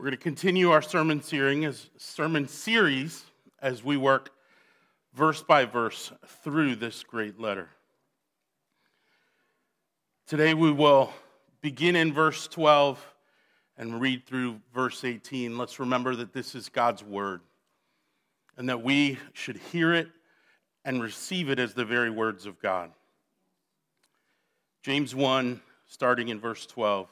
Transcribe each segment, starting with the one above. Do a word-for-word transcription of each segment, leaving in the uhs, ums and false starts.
We're going to continue our sermon series as sermon series as we work verse by verse through this great letter. Today we will begin in verse twelve and read through verse eighteen. Let's remember that this is God's word and that we should hear it and receive it as the very words of God. James one, starting in verse twelve.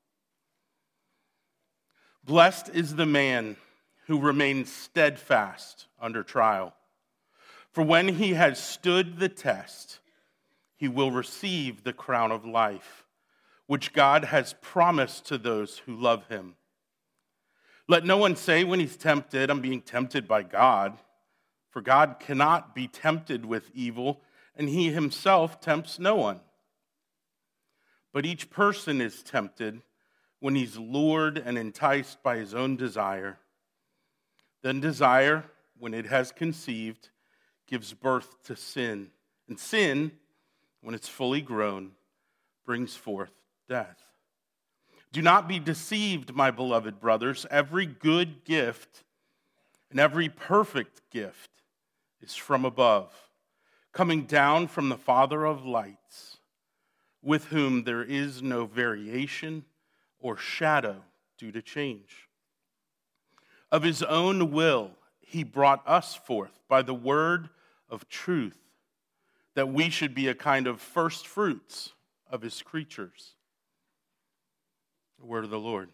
Blessed is the man who remains steadfast under trial. For when he has stood the test, he will receive the crown of life, which God has promised to those who love him. Let no one say when he's tempted, I'm being tempted by God. For God cannot be tempted with evil, and he himself tempts no one. But each person is tempted when he's lured and enticed by his own desire. Then desire, when it has conceived, gives birth to sin. And sin, when it's fully grown, brings forth death. Do not be deceived, my beloved brothers. Every good gift and every perfect gift is from above, coming down from the Father of lights, with whom there is no variation or shadow due to change. Of his own will, he brought us forth by the word of truth, that we should be a kind of first fruits of his creatures. The word of the Lord.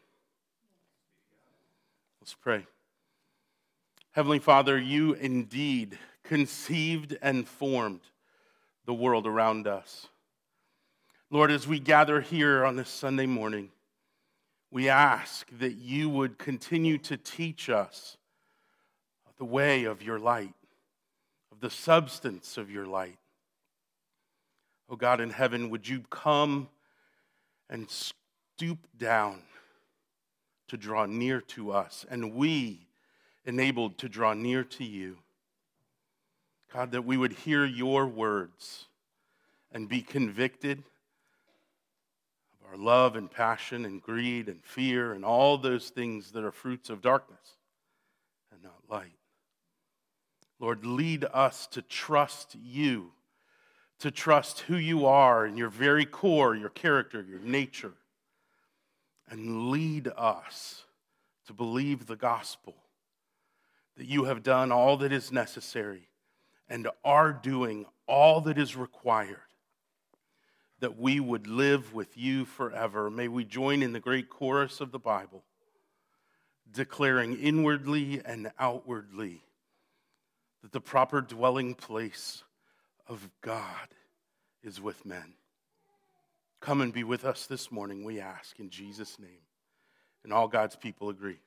Let's pray. Heavenly Father, you indeed conceived and formed the world around us. Lord, as we gather here on this Sunday morning, we ask that you would continue to teach us the way of your light, of the substance of your light. Oh God in heaven, would you come and stoop down to draw near to us, and we enabled to draw near to you. God, that we would hear your words and be convicted our love and passion and greed and fear and all those things that are fruits of darkness and not light. Lord, lead us to trust you, to trust who you are in your very core, your character, your nature, and lead us to believe the gospel, that you have done all that is necessary and are doing all that is required, that we would live with you forever. May we join in the great chorus of the Bible, declaring inwardly and outwardly that the proper dwelling place of God is with men. Come and be with us this morning, we ask, in Jesus' name. And all God's people agree.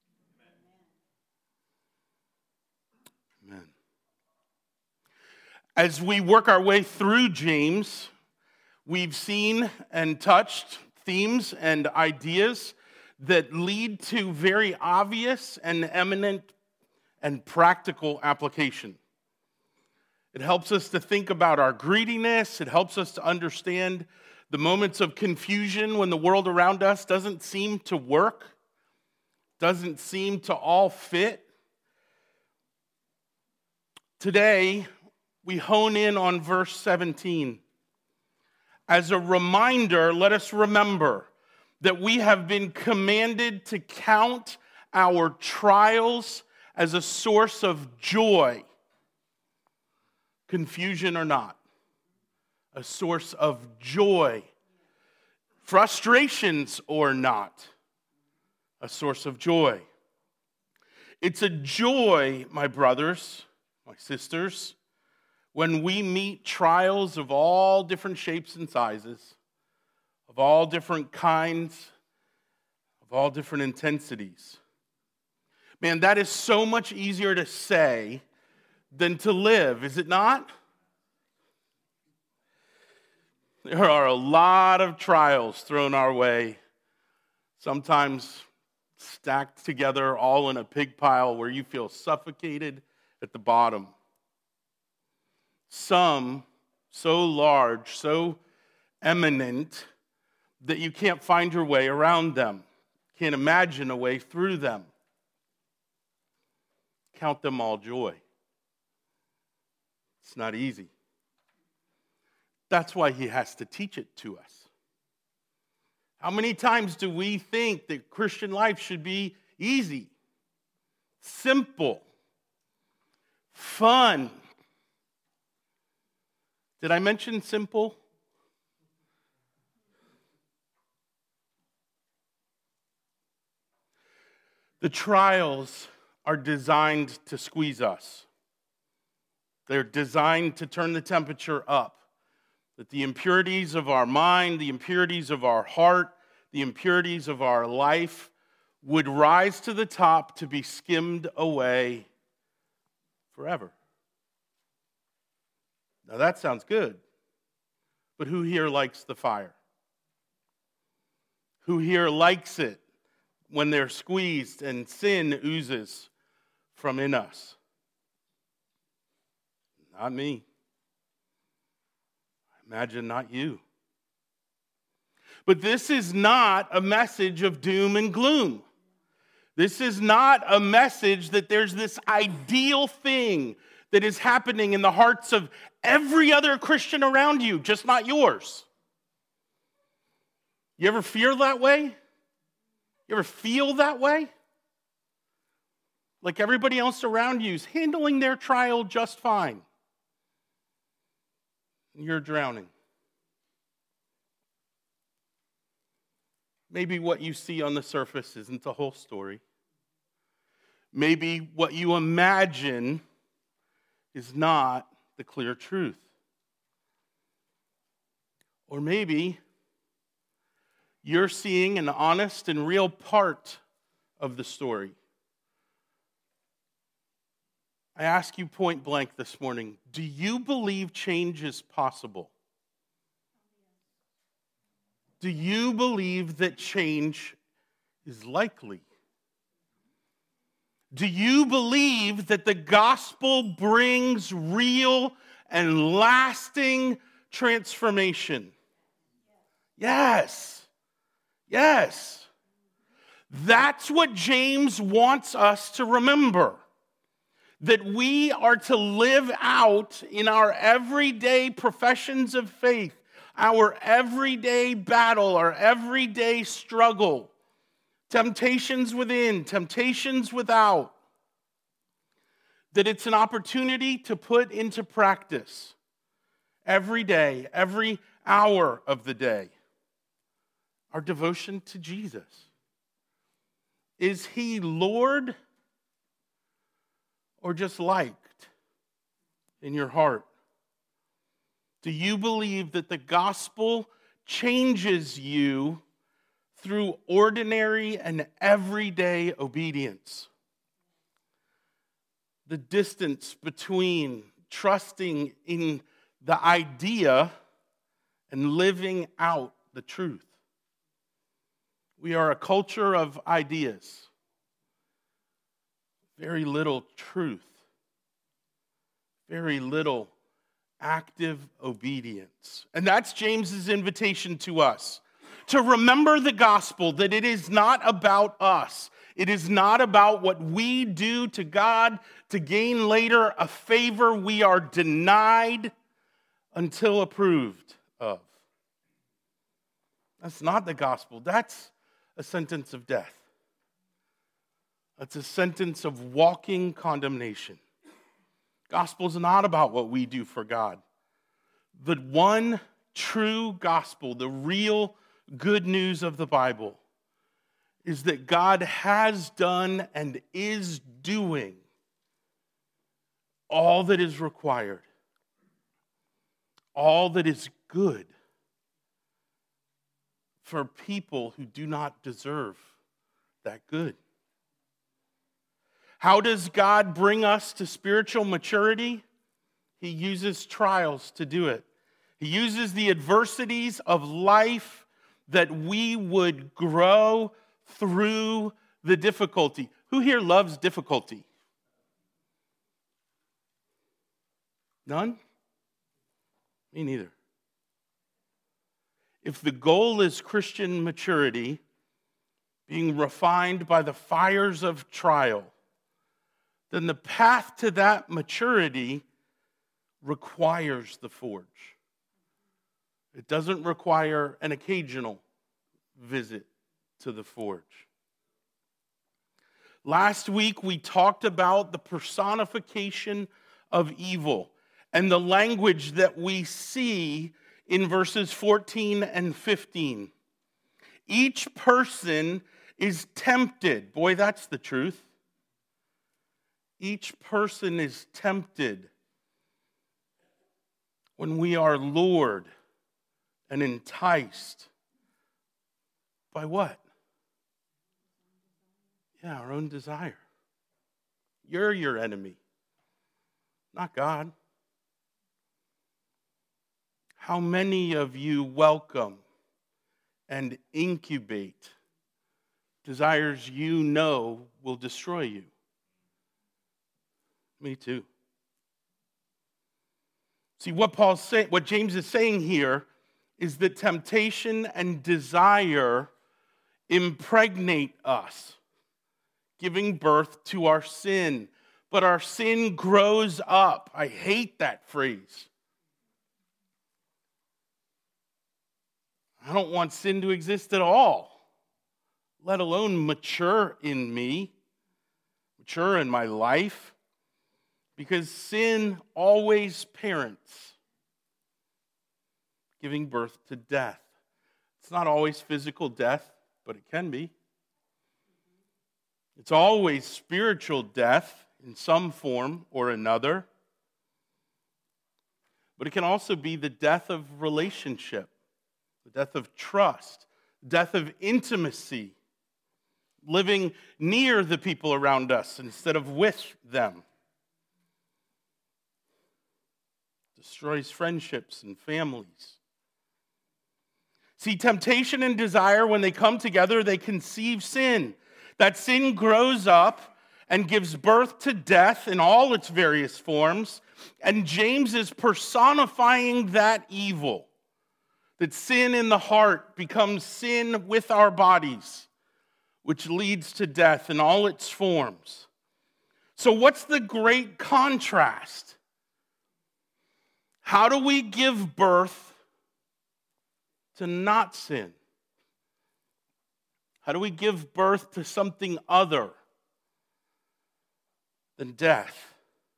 Amen. Amen. As we work our way through James, we've seen and touched themes and ideas that lead to very obvious and eminent and practical application. It helps us to think about our greediness. It helps us to understand the moments of confusion when the world around us doesn't seem to work, doesn't seem to all fit. Today, we hone in on verse seventeen. As a reminder, let us remember that we have been commanded to count our trials as a source of joy, confusion or not, a source of joy, frustrations or not, a source of joy. It's a joy, my brothers, my sisters, when we meet trials of all different shapes and sizes, of all different kinds, of all different intensities. Man, that is so much easier to say than to live, is it not? There are a lot of trials thrown our way, sometimes stacked together all in a pig pile where you feel suffocated at the bottom. Some so large, so eminent, that you can't find your way around them. can't imagine a way through them. Count them all joy. It's not easy. That's why he has to teach it to us. How many times do we think that Christian life should be easy, simple, fun? Did I mention simple? The trials are designed to squeeze us. They're designed to turn the temperature up. That the impurities of our mind, the impurities of our heart, the impurities of our life would rise to the top to be skimmed away forever. Now that sounds good. But who here likes the fire? Who here likes it when they're squeezed and sin oozes from in us? Not me. Imagine not you. But this is not a message of doom and gloom. This is not a message that there's this ideal thing that is happening in the hearts of every other Christian around you, just not yours. You ever feel that way? You ever feel that way? Like everybody else around you is handling their trial just fine. You're drowning. Maybe what you see on the surface isn't the whole story. Maybe what you imagine is not the clear truth. Or maybe you're seeing an honest and real part of the story. I ask you point blank this morning, do you believe change is possible? Do you believe that change is likely? Do you believe that the gospel brings real and lasting transformation? Yes. Yes. That's what James wants us to remember. That we are to live out in our everyday professions of faith, our everyday battle, our everyday struggle, temptations within, temptations without, that it's an opportunity to put into practice every day, every hour of the day, our devotion to Jesus. Is he Lord or just liked in your heart? Do you believe that the gospel changes you through ordinary and everyday obedience? The distance between trusting in the idea and living out the truth. We are a culture of ideas. Very little truth. Very little active obedience. And that's James's invitation to us. To remember the gospel, that it is not about us. It is not about what we do to God to gain later a favor we are denied until approved of. That's not the gospel. That's a sentence of death. That's a sentence of walking condemnation. Gospel is not about what we do for God. The one true gospel, the real good news of the Bible, is that God has done and is doing all that is required, all that is good for people who do not deserve that good. How does God bring us to spiritual maturity? He uses trials to do it. He uses the adversities of life that we would grow through the difficulty. Who here loves difficulty? None? Me neither. If the goal is Christian maturity, being refined by the fires of trial, then the path to that maturity requires the forge. It doesn't require an occasional visit to the forge. Last week, we talked about the personification of evil and the language that we see in verses fourteen and fifteen. Each person is tempted. Boy, that's the truth. Each person is tempted when we are lured and enticed by what? Yeah, our own desire. You're your enemy, not God. How many of you welcome and incubate desires you know will destroy you? Me too. See, what Paul's saying, what James is saying here is that temptation and desire impregnate us, giving birth to our sin. But our sin grows up. I hate that phrase. I don't want sin to exist at all, let alone mature in me, mature in my life, because sin always parents, giving birth to death. It's not always physical death, but it can be. It's always spiritual death in some form or another. But it can also be the death of relationship, the death of trust, death of intimacy, living near the people around us instead of with them. Destroys friendships and families. See, temptation and desire, when they come together, they conceive sin. That sin grows up and gives birth to death in all its various forms. And James is personifying that evil. That sin in the heart becomes sin with our bodies, which leads to death in all its forms. So what's the great contrast? How do we give birth to not sin? How do we give birth to something other than death?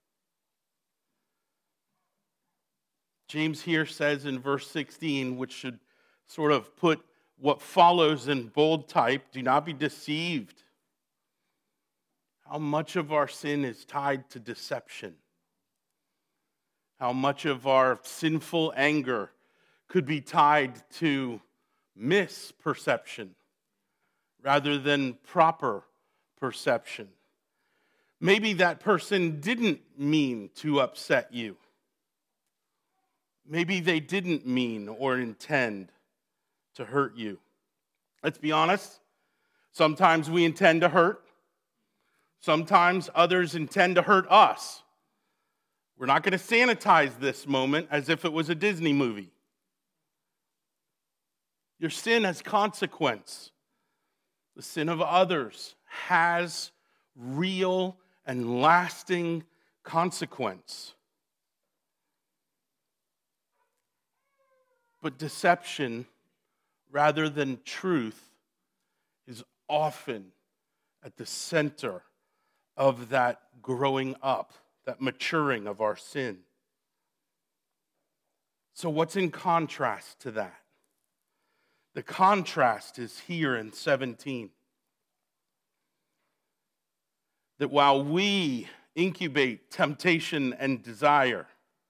James here says in verse sixteen, which should sort of put what follows in bold type, do not be deceived. How much of our sin is tied to deception? How much of our sinful anger could be tied to misperception rather than proper perception? Maybe that person didn't mean to upset you. Maybe they didn't mean or intend to hurt you. Let's be honest. Sometimes we intend to hurt. Sometimes others intend to hurt us. We're not going to sanitize this moment as if it was a Disney movie. Your sin has consequence. The sin of others has real and lasting consequence. But deception, rather than truth, is often at the center of that growing up, that maturing of our sin. So what's in contrast to that? The contrast is here in seventeen. That while we incubate temptation and desire,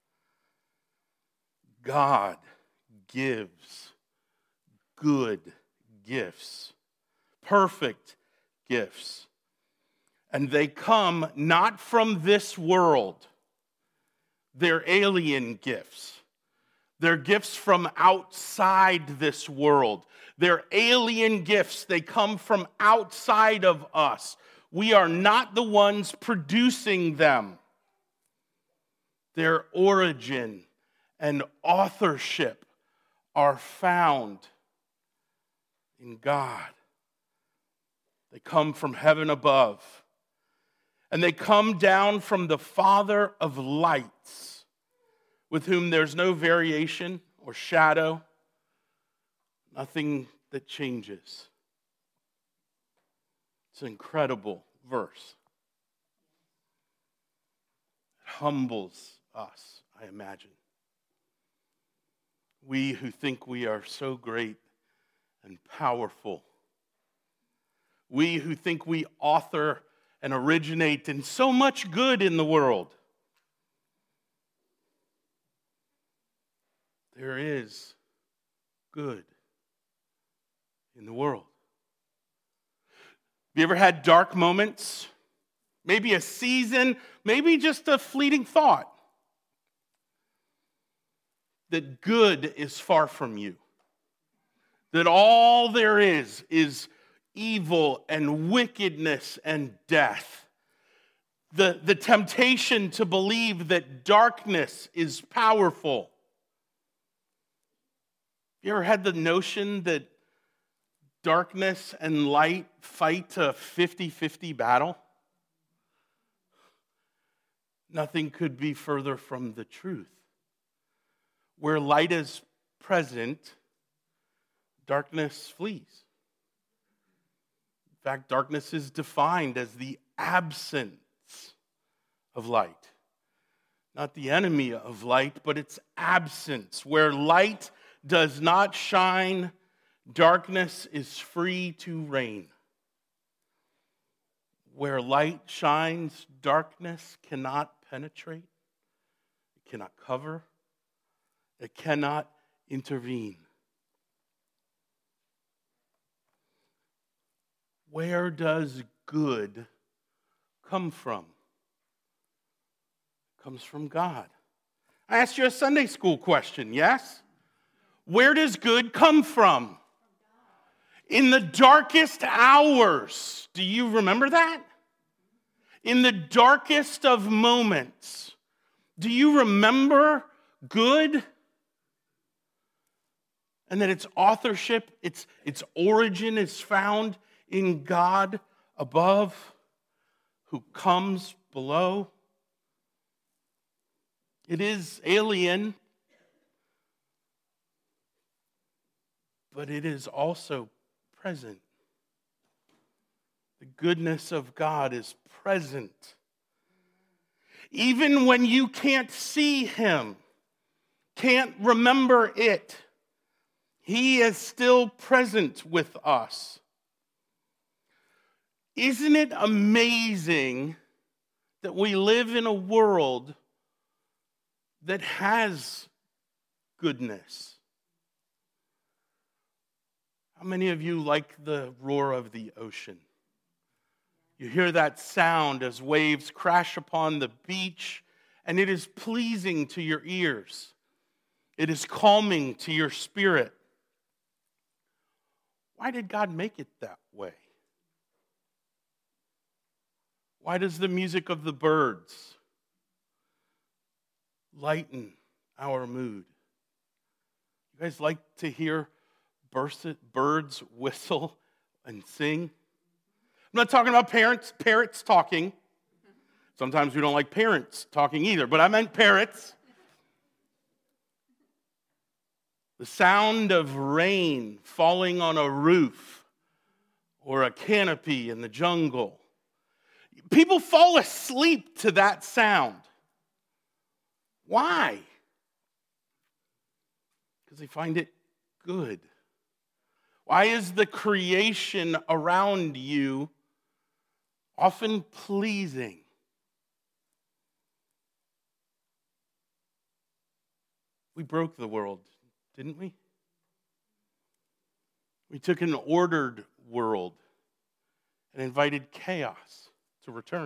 God gives good gifts, perfect gifts. And they come not from this world. They're alien gifts. They're gifts from outside this world. They're alien gifts. They come from outside of us. We are not the ones producing them. Their origin and authorship are found in God. They come from heaven above. And they come down from the Father of lights, with whom there's no variation or shadow, nothing that changes. It's an incredible verse. It humbles us, I imagine. We who think we are so great and powerful. We who think we author and originate in so much good in the world. There is good in the world. Have you ever had dark moments? Maybe a season, maybe just a fleeting thought that good is far from you. That all there is is evil and wickedness and death. The, the temptation to believe that darkness is powerful. You ever had the notion that darkness and light fight a fifty-fifty battle? Nothing could be further from the truth. Where light is present, darkness flees. In fact, darkness is defined as the absence of light. Not the enemy of light, but its absence. Where light does not shine, darkness is free to reign. Where light shines, darkness cannot penetrate, it cannot cover, it cannot intervene. Where does good come from? It comes from God. I asked you a Sunday school question, yes? Where does good come from? In the darkest hours. Do you remember that? In the darkest of moments. Do you remember good? And that its authorship, its, its origin is found in God above, who comes below. It is alien, but it is also present. The goodness of God is present. Even when you can't see him, can't remember it, he is still present with us. Isn't it amazing that we live in a world that has goodness? How many of you like the roar of the ocean? You hear that sound as waves crash upon the beach, and it is pleasing to your ears. It is calming to your spirit. Why did God make it that way? Why does the music of the birds lighten our mood? You guys like to hear birds whistle and sing? I'm not talking about parents, parrots talking. Sometimes we don't like parents talking either, but I meant parrots. The sound of rain falling on a roof or a canopy in the jungle. People fall asleep to that sound. Why? Because they find it good. Why is the creation around you often pleasing? We broke the world, didn't we? We took an ordered world and invited chaos to return.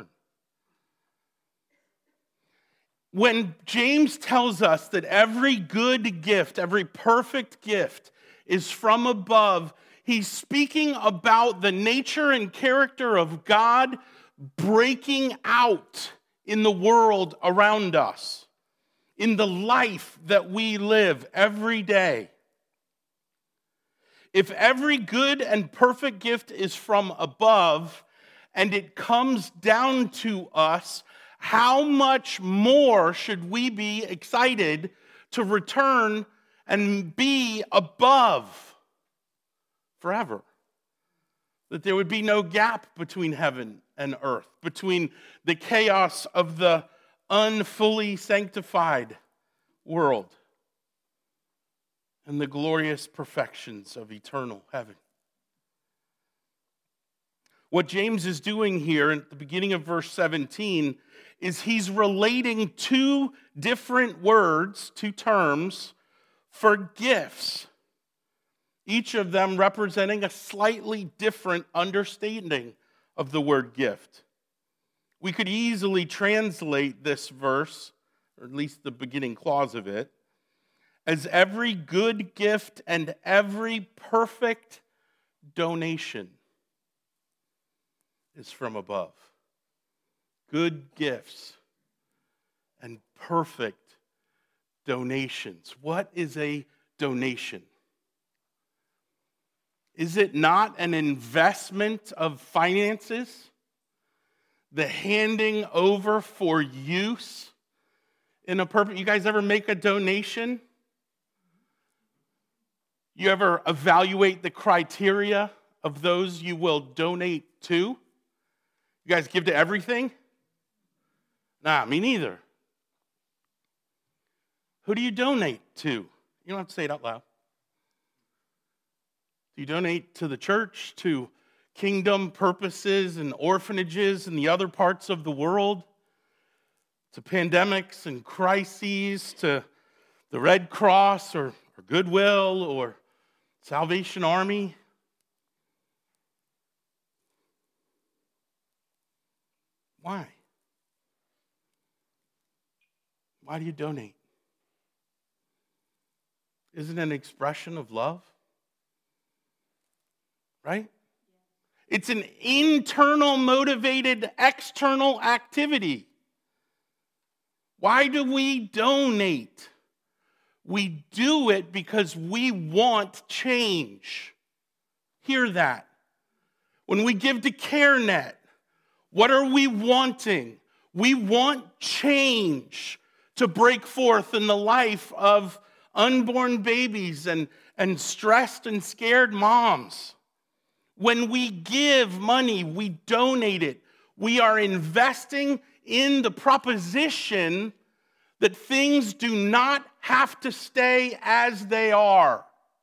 When James tells us that every good gift, every perfect gift is from above, he's speaking about the nature and character of God breaking out in the world around us, in the life that we live every day. If every good and perfect gift is from above, and it comes down to us, how much more should we be excited to return and be above forever? That there would be no gap between heaven and earth, between the chaos of the unfully sanctified world and the glorious perfections of eternal heaven. What James is doing here at the beginning of verse seventeen is he's relating two different words, two terms, for gifts, each of them representing a slightly different understanding of the word gift. We could easily translate this verse, or at least the beginning clause of it, as every good gift and every perfect donation is from above. Good gifts and perfect donations. What is a donation? Is it not an investment of finances? The handing over for use in a purpose? You guys ever make a donation? You ever evaluate the criteria of those you will donate to? You guys give to everything? Nah, me neither. Who do you donate to? You don't have to say it out loud. Do you donate to the church, to kingdom purposes and orphanages in the other parts of the world, to pandemics and crises, to the Red Cross or, or Goodwill or Salvation Army? Why? Why do you donate? Isn't it an expression of love? Right? It's an internal motivated external activity. Why do we donate? We do it because we want change. Hear that. When we give to CareNet, what are we wanting? We want change to break forth in the life of unborn babies and, and stressed and scared moms. When we give money, we donate it. We are investing in the proposition that things do not have to stay as they are.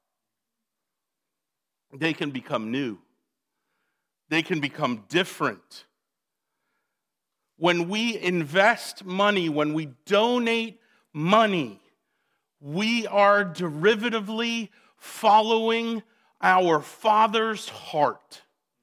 They can become new. They can become different. When we invest money, when we donate money, we are derivatively following our Father's heart.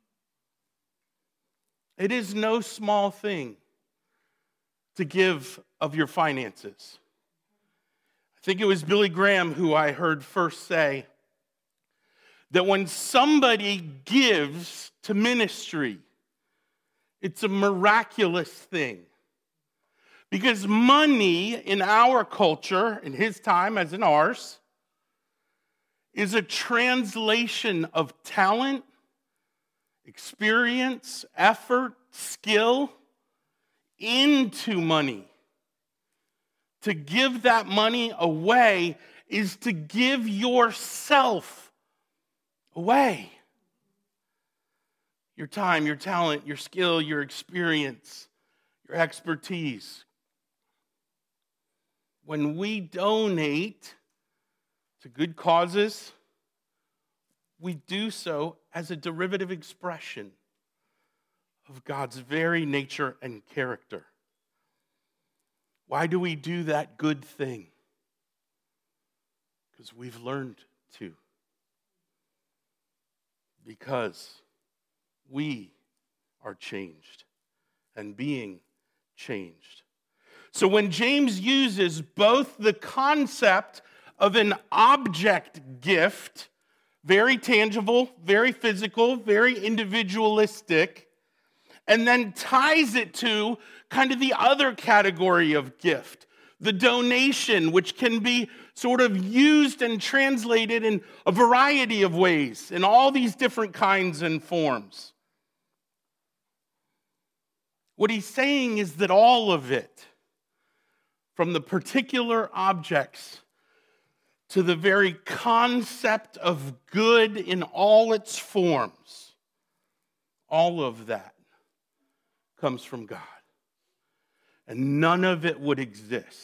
It is no small thing to give of your finances. I think it was Billy Graham who I heard first say that when somebody gives to ministry, it's a miraculous thing. Because money in our culture, in his time as in ours, is a translation of talent, experience, effort, skill into money. To give that money away is to give yourself away. Your time, your talent, your skill, your experience, your expertise. When we donate to good causes, we do so as a derivative expression of God's very nature and character. Why do we do that good thing? Because we've learned to. Because we are changed and being changed. So when James uses both the concept of an object gift, very tangible, very physical, very individualistic, and then ties it to kind of the other category of gift, The donation, which can be sort of used and translated in a variety of ways, in all these different kinds and forms. What he's saying is that all of it, from the particular objects to the very concept of good in all its forms, all of that comes from God. And none of it would exist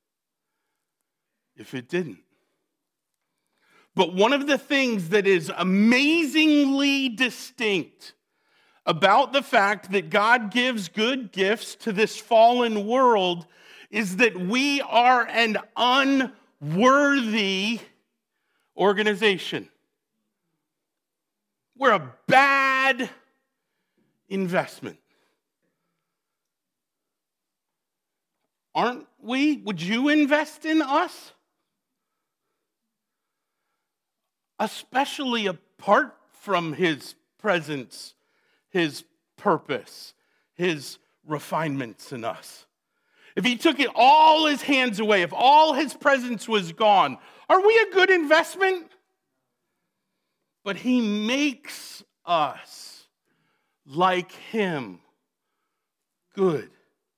if it didn't. But one of the things that is amazingly distinct about the fact that God gives good gifts to this fallen world is that we are an unworthy organization. We're a bad investment. Aren't we? Would you invest in us? Especially apart from his presence, his purpose, his refinements in us. If he took it all his hands away, if all his presence was gone, are we a good investment? But he makes us like him good.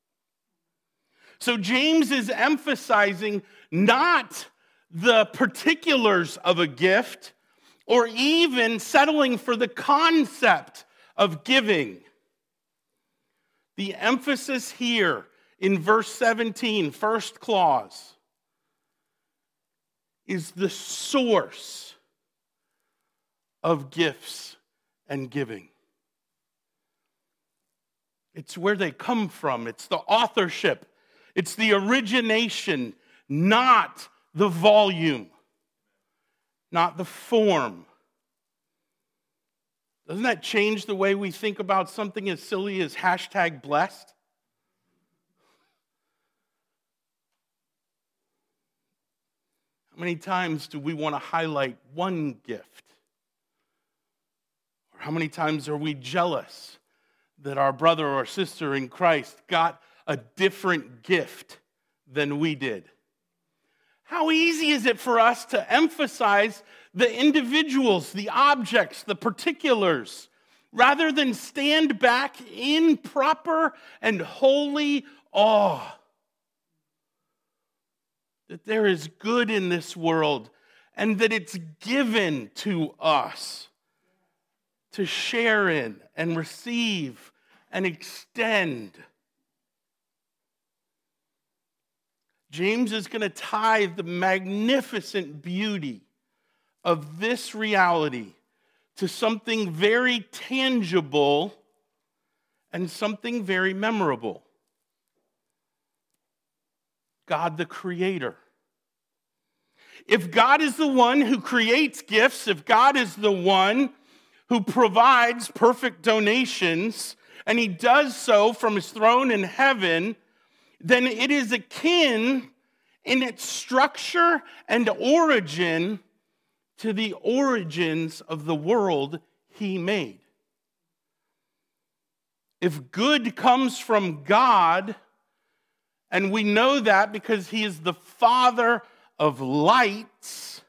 So James is emphasizing not the particulars of a gift or even settling for the concept of giving. The emphasis here in verse seventeen, first clause, is the source of gifts and giving. It's where they come from. It's the authorship. It's the origination, not the volume, not the form. Doesn't that change the way we think about something as silly as hashtag blessed? How many times do we want to highlight one gift? Or how many times are we jealous that our brother or sister in Christ got a different gift than we did? How easy is it for us to emphasize the individuals, the objects, the particulars, rather than stand back in proper and holy awe that there is good in this world and that it's given to us to share in and receive and extend. James is going to tie the magnificent beauty of this reality to something very tangible and something very memorable. God the Creator. If God is the one who creates gifts, if God is the one who provides perfect donations, and he does so from his throne in heaven, then it is akin in its structure and origin to the origins of the world he made. If good comes from God, and we know that because he is the Father of lights,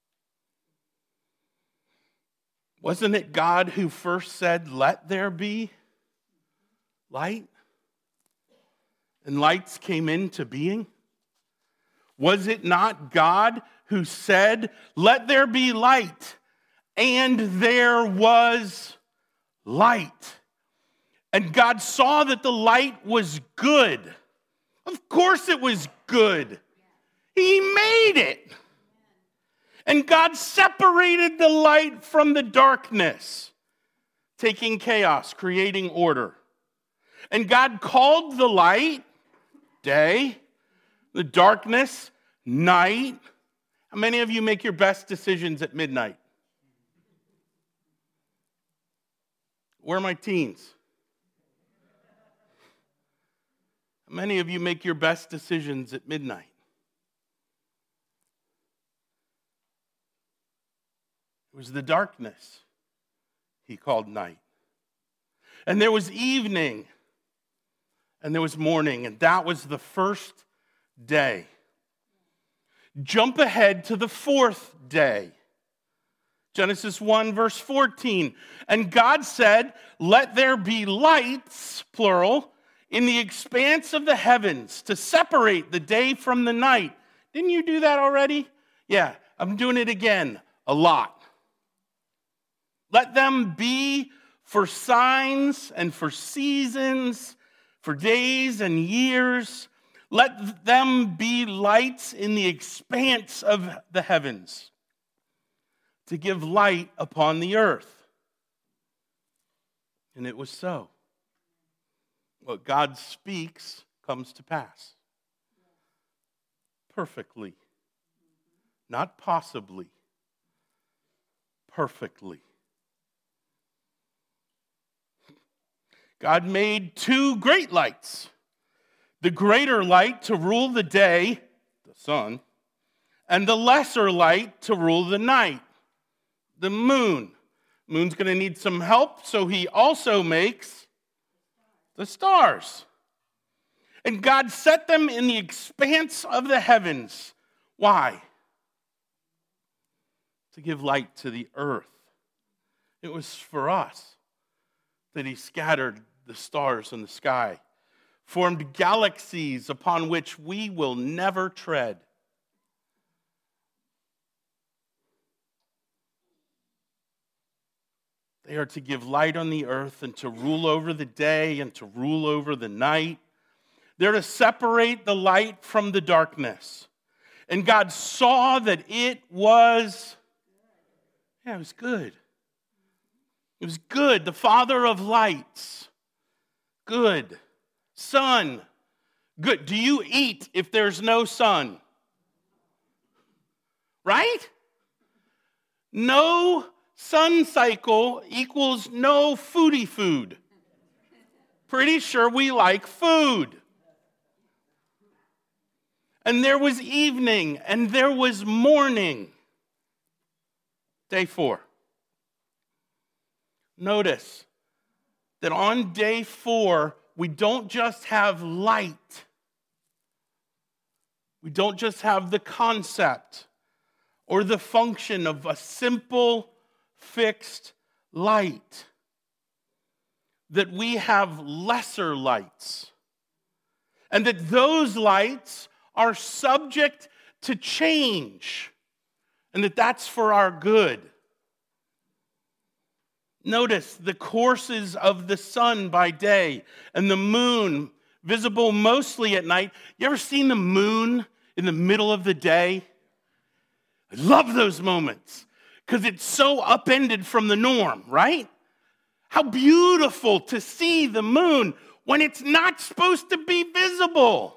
wasn't it God who first said, "Let there be light"? And lights came into being? Was it not God who said, "Let there be light"? And there was light. And God saw that the light was good. Of course it was good. He made it. And God separated the light from the darkness, taking chaos, creating order. And God called the light day, the darkness night. How many of you make your best decisions at midnight? Where are my teens? How many of you make your best decisions at midnight? It was the darkness he called night. And there was evening, and there was morning, and that was the first day. Jump ahead to the fourth day. Genesis one, verse fourteen. And God said, let there be lights, plural, in the expanse of the heavens to separate the day from the night. Didn't you do that already? Yeah, I'm doing it again a lot. Let them be for signs and for seasons, for days and years. Let them be lights in the expanse of the heavens to give light upon the earth. And it was so. What God speaks comes to pass. Perfectly. Not possibly. Perfectly. God made two great lights. The greater light to rule the day, the sun, and the lesser light to rule the night, the moon. Moon's going to need some help, so he also makes the stars. And God set them in the expanse of the heavens. Why? To give light to the earth. It was for us that he scattered the stars in the sky, formed galaxies upon which we will never tread. They are to give light on the earth and to rule over the day and to rule over the night. They're to separate the light from the darkness. And God saw that it was, yeah, it was good. It was good. The Father of lights, good. Sun, good. Do you eat if there's no sun? Right? No sun cycle equals no foodie food. Pretty sure we like food. And there was evening, and there was morning. Day four. Notice that on day four, we don't just have light. We don't just have the concept or the function of a simple, fixed light. That we have lesser lights. And that those lights are subject to change. And that that's for our good. Notice the courses of the sun by day and the moon visible mostly at night. You ever seen the moon in the middle of the day? I love those moments because it's so upended from the norm, right? How beautiful to see the moon when it's not supposed to be visible.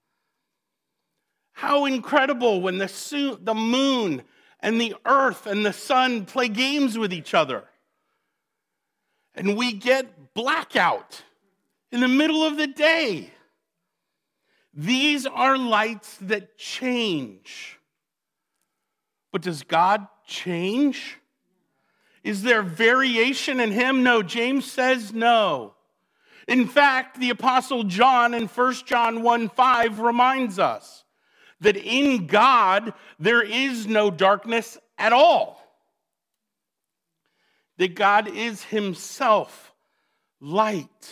How incredible when the, su- the moon and the earth and the sun play games with each other. And we get blackout in the middle of the day. These are lights that change. But does God change? Is there variation in him? No, James says no. In fact, the Apostle John in First John one five reminds us that in God there is no darkness at all. That God is himself light.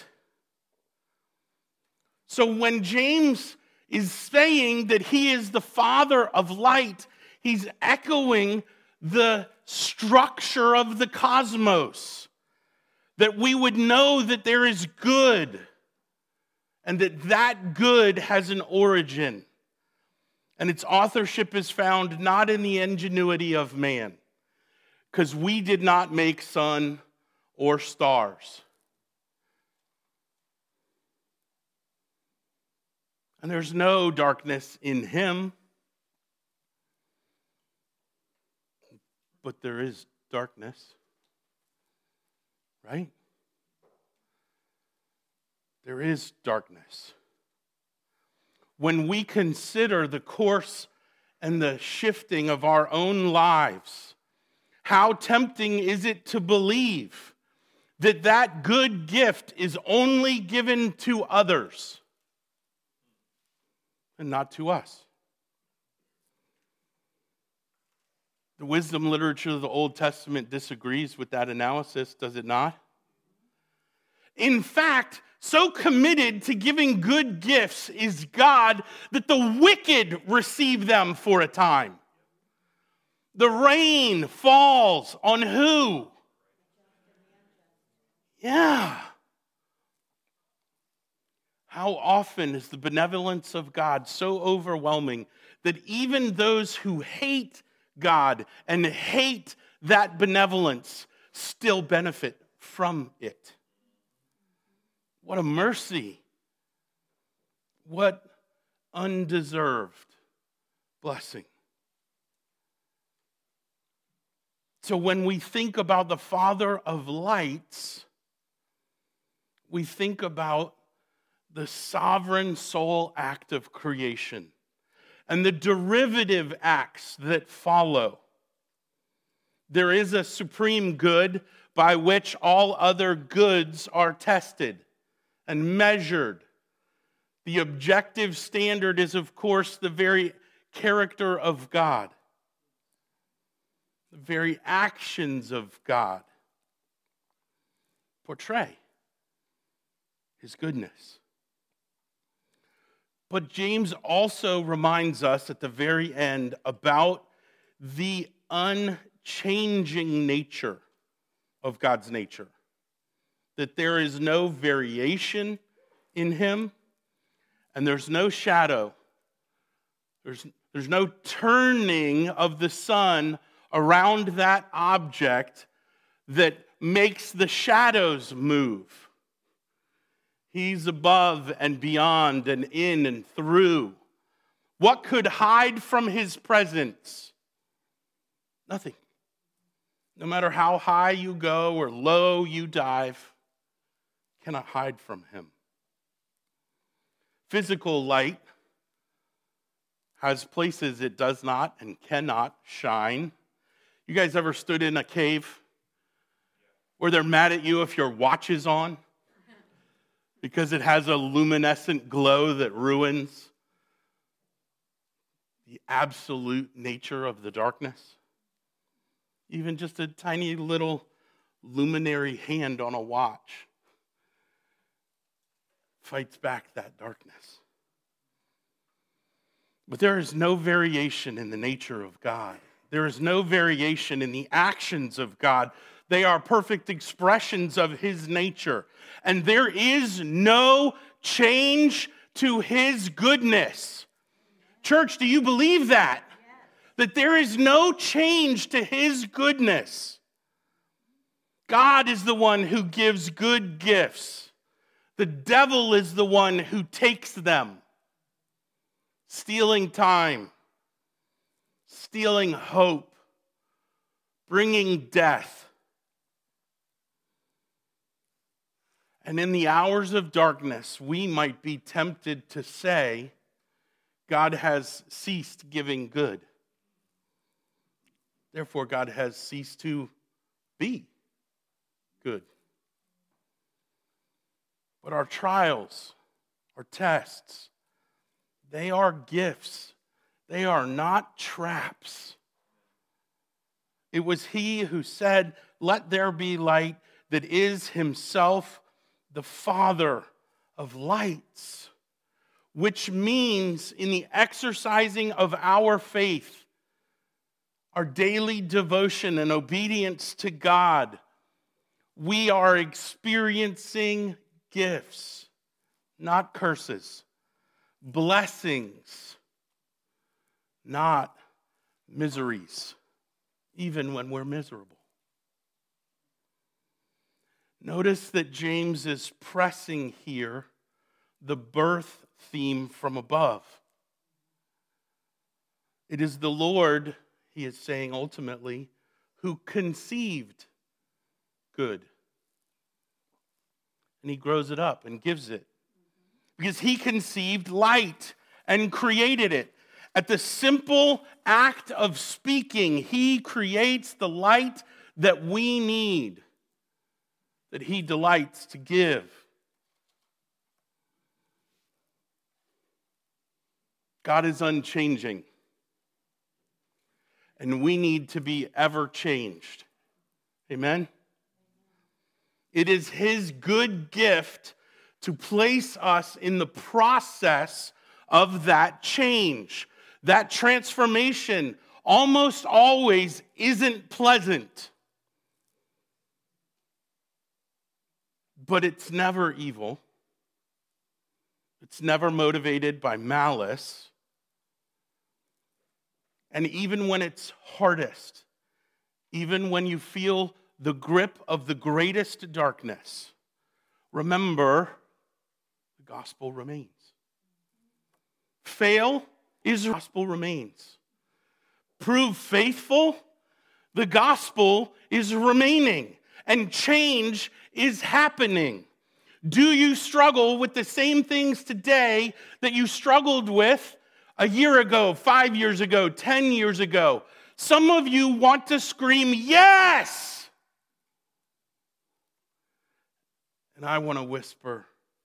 So when James is saying that he is the Father of light, he's echoing the structure of the cosmos. That we would know that there is good and that that good has an origin. And its authorship is found not in the ingenuity of man, because we did not make sun or stars. And there's no darkness in him. But there is darkness. Right? There is darkness. When we consider the course and the shifting of our own lives, how tempting is it to believe that that good gift is only given to others? and not to us. The wisdom literature of the Old Testament disagrees with that analysis, does it not? In fact, so committed to giving good gifts is God that the wicked receive them for a time. The rain falls on who? Yeah. How often is the benevolence of God so overwhelming that even those who hate God and hate that benevolence still benefit from it? What a mercy. What undeserved blessing. So when we think about the Father of lights, we think about the sovereign sole act of creation and the derivative acts that follow. There is a supreme good by which all other goods are tested and measured. The objective standard is, of course, the very character of God, the very actions of God portray his goodness. But James also reminds us at the very end about the unchanging nature of God's nature. That there is no variation in him, and there's no shadow. There's, there's no turning of the sun around that object that makes the shadows move. He's above and beyond and in and through. What could hide from his presence? Nothing. No matter how high you go or low you dive, cannot hide from him. Physical light has places it does not and cannot shine. You guys ever stood in a cave where they're mad at you if your watch is on? Because it has a luminescent glow that ruins the absolute nature of the darkness. Even just a tiny little luminary hand on a watch fights back that darkness. But there is no variation in the nature of God. There is no variation in the actions of God. They are perfect expressions of his nature. And there is no change to his goodness. Church, do you believe that? Yes. That there is no change to his goodness. God is the one who gives good gifts. The devil is the one who takes them. Stealing time, stealing hope, bringing death. And in the hours of darkness, we might be tempted to say, God has ceased giving good. Therefore, God has ceased to be good. But our trials, our tests, they are gifts. They are not traps. It was he who said, "Let there be light," that is himself the Father of lights, which means in the exercising of our faith, our daily devotion and obedience to God, we are experiencing gifts, not curses, blessings, not miseries, even when we're miserable. Notice that James is pressing here the birth theme from above. It is the Lord, he is saying ultimately, who conceived good. And he grows it up and gives it. Because he conceived light and created it. At the simple act of speaking, he creates the light that we need, that he delights to give. God is unchanging. And we need to be ever changed. Amen? It is his good gift to place us in the process of that change. That transformation almost always isn't pleasant. But it's never evil. It's never motivated by malice. And even when it's hardest, even when you feel the grip of the greatest darkness, remember, the gospel remains. Fail is the gospel remains. Prove faithful, the gospel is remaining. And change is happening. Do you struggle with the same things today that you struggled with a year ago, five years ago, ten years ago? Some of you want to scream, yes! And I want to whisper,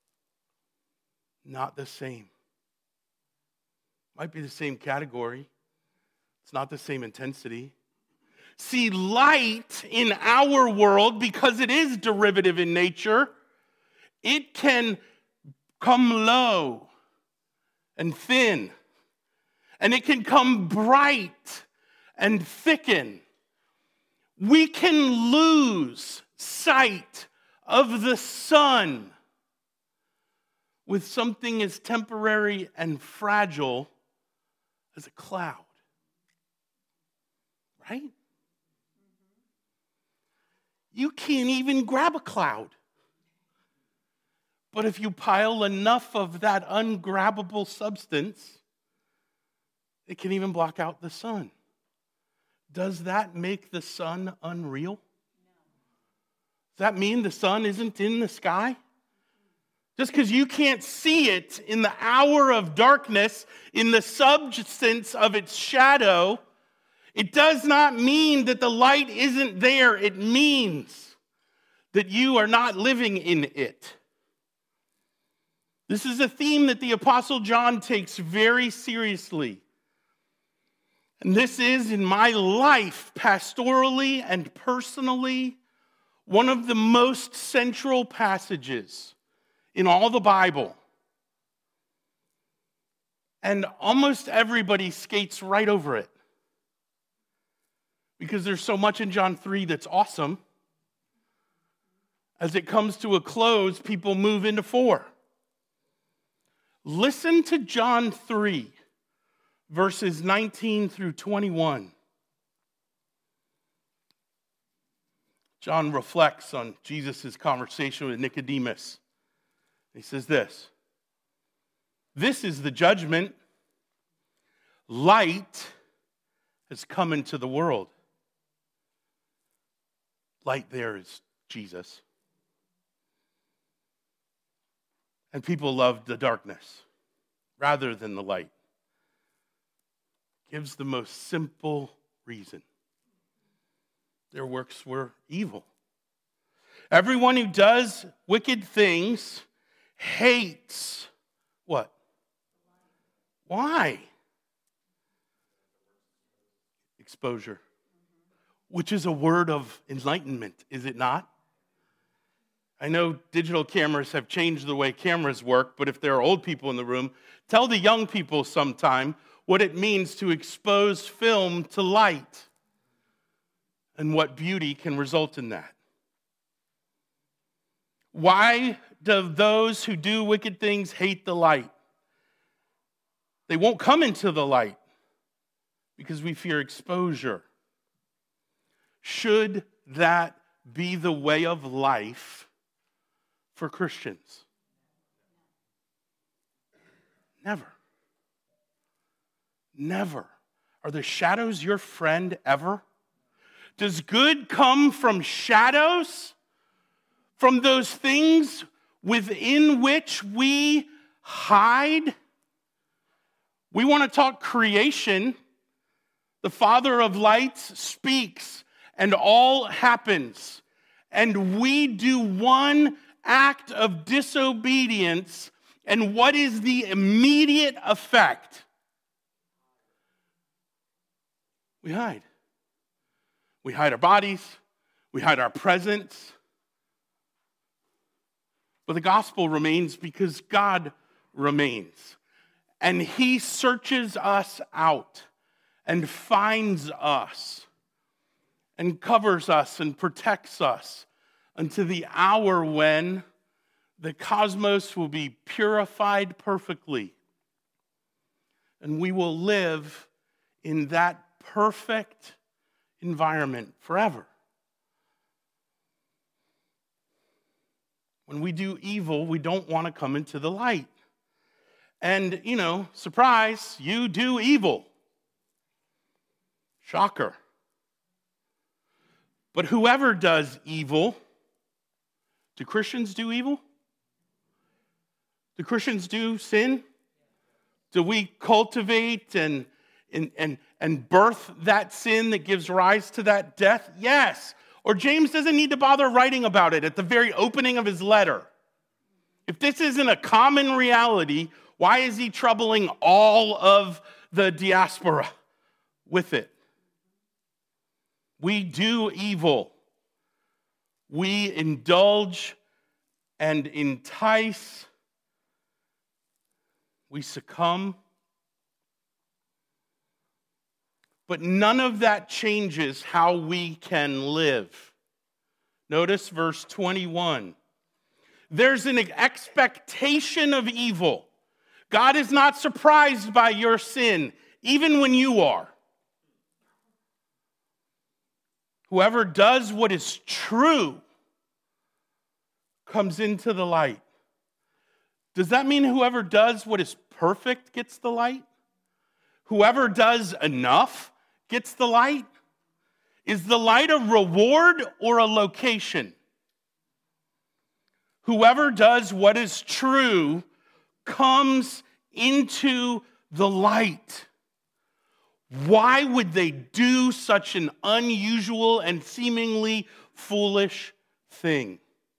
not the same. Might be the same category. It's not the same intensity. See, light in our world, because it is derivative in nature, it can come low and thin, and it can come bright and thicken. We can lose sight of the sun with something as temporary and fragile as a cloud. Right? You can't even grab a cloud. But if you pile enough of that ungrabbable substance, it can even block out the sun. Does that make the sun unreal? Does that mean the sun isn't in the sky? Just because you can't see it in the hour of darkness, in the substance of its shadow, it does not mean that the light isn't there. It means that you are not living in it. This is a theme that the Apostle John takes very seriously. And this is, in my life, pastorally and personally, one of the most central passages in all the Bible. And almost everybody skates right over it. Because there's so much in John three that's awesome. As it comes to a close, people move into four. Listen to John three, verses nineteen through twenty-one. John reflects on Jesus' conversation with Nicodemus. He says this: "This is the judgment. Light has come into the world." Light there is Jesus. And people loved the darkness rather than the light. Gives the most simple reason. Their works were evil. Everyone who does wicked things hates what? Why? Exposure. Which is a word of enlightenment, is it not? I know digital cameras have changed the way cameras work, but if there are old people in the room, tell the young people sometime what it means to expose film to light and what beauty can result in that. Why do those who do wicked things hate the light? They won't come into the light because we fear exposure. Should that be the way of life for Christians? Never. Never. Are the shadows your friend ever? Does good come from shadows? From those things within which we hide? We want to talk creation. The Father of lights speaks, and all happens. And we do one act of disobedience, and what is the immediate effect? We hide. We hide our bodies. We hide our presence. But the gospel remains because God remains. And he searches us out and finds us and covers us and protects us until the hour when the cosmos will be purified perfectly. And we will live in that perfect environment forever. When we do evil, we don't want to come into the light. And, you know, surprise, you do evil. Shocker. But whoever does evil, do Christians do evil? Do Christians do sin? Do we cultivate and, and, and, and birth that sin that gives rise to that death? Yes. Or James doesn't need to bother writing about it at the very opening of his letter. If this isn't a common reality, why is he troubling all of the diaspora with it? We do evil. We indulge and entice. We succumb. But none of that changes how we can live. Notice verse twenty-one. There's an expectation of evil. God is not surprised by your sin, even when you are. Whoever does what is true comes into the light. Does that mean whoever does what is perfect gets the light? Whoever does enough gets the light? Is the light a reward or a location? Whoever does what is true comes into the light. Why would they do such an unusual and seemingly foolish thing?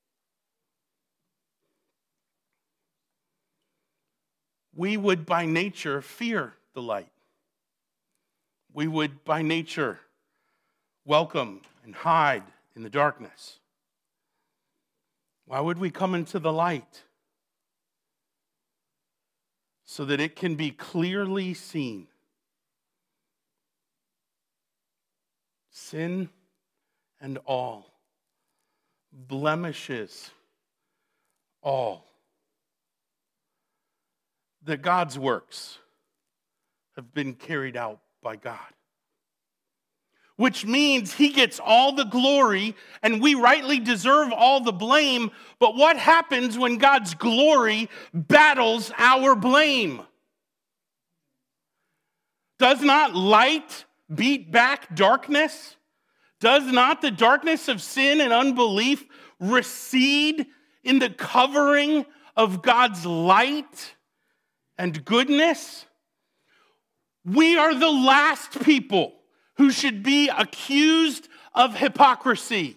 We would by nature fear the light. We would by nature welcome and hide in the darkness. Why would we come into the light? So that it can be clearly seen. Sin and all. Blemishes all. That God's works have been carried out by God. Which means he gets all the glory and we rightly deserve all the blame. But what happens when God's glory battles our blame? Does not light beat back darkness? Does not the darkness of sin and unbelief recede in the covering of God's light and goodness? We are the last people who should be accused of hypocrisy.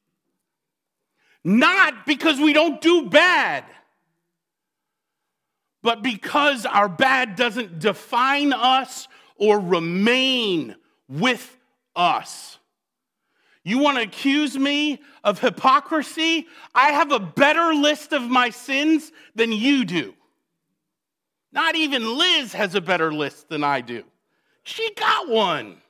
Not because we don't do bad, but because our bad doesn't define us or remain with us. You want to accuse me of hypocrisy? I have a better list of my sins than you do. Not even Liz has a better list than I do. She got one.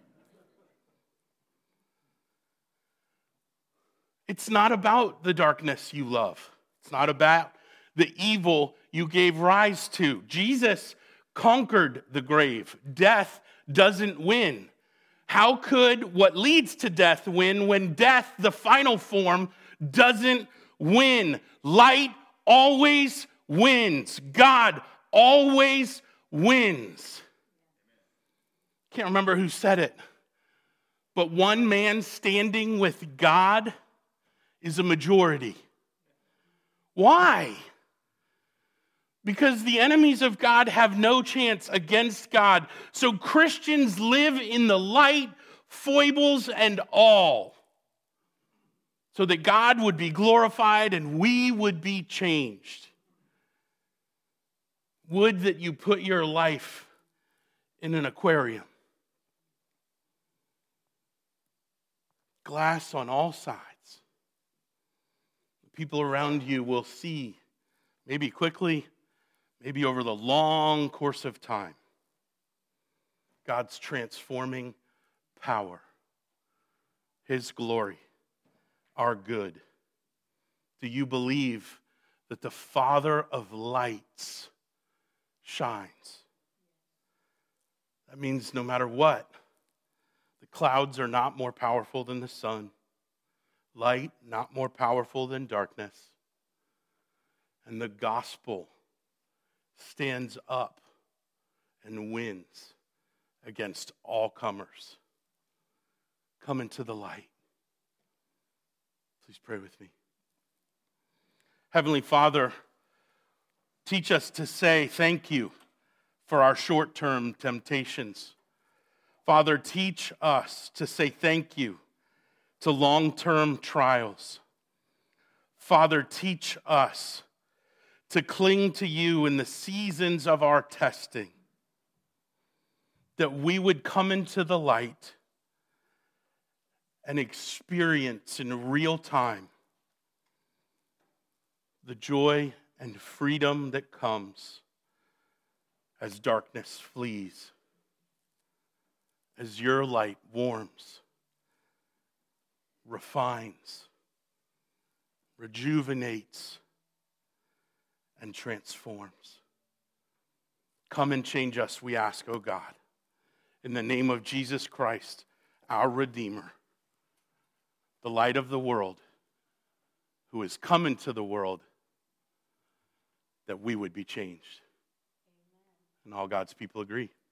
It's not about the darkness you love. It's not about the evil you gave rise to. Jesus conquered the grave. Death doesn't win. How could what leads to death win when death, the final form, doesn't win? Light always wins. God always wins. Can't remember who said it, but one man standing with God is a majority. Why? Because the enemies of God have no chance against God. So Christians live in the light, foibles and all, so that God would be glorified and we would be changed. Would that you put your life in an aquarium. glass on all sides. The people around you will see, maybe quickly, maybe over the long course of time, God's transforming power, his glory, our good. Do you believe that the Father of lights shines? That means no matter what, the clouds are not more powerful than the sun. Light not more powerful than darkness. And the gospel stands up and wins against all comers. Come into the light. Please pray with me. Heavenly Father, teach us to say thank you for our short-term temptations. Father, teach us to say thank you to long-term trials. Father, teach us to cling to you in the seasons of our testing, that we would come into the light and experience in real time the joy and freedom that comes as darkness flees, as your light warms, refines, rejuvenates, and transforms. Come and change us, we ask, O God, in the name of Jesus Christ, our Redeemer, the light of the world, who has come into the world that we would be changed. Amen. And all God's people agree.